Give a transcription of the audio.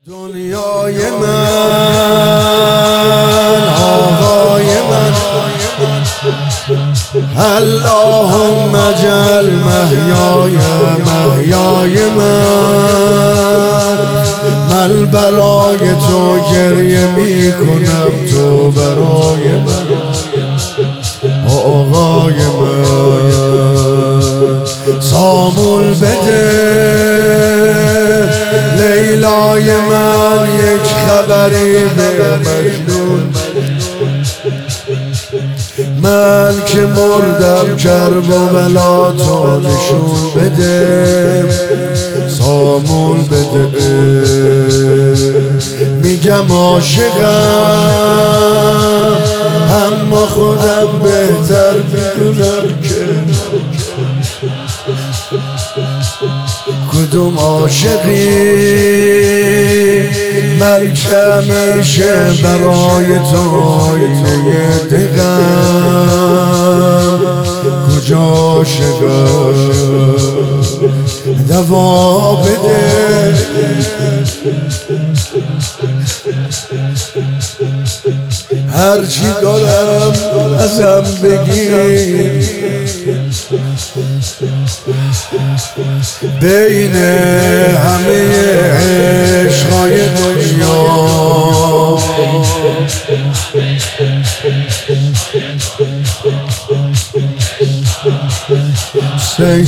دنیای من آقای من اللهم اجعل محیای من برای تو گریه می کنم تو برای من آقای من سامول بده لیلای من یک خبری به مجنون من که مردم کرب و بلا تو نشون بده سامول بده میگم عاشقم اما خودم بهتر میدونم که کدوم عاشقی من که همیشه برای تو آینه دقم کجا عاشقم دوا بده هرچی دارم ازم بگیر بین همه عشقای دنیا say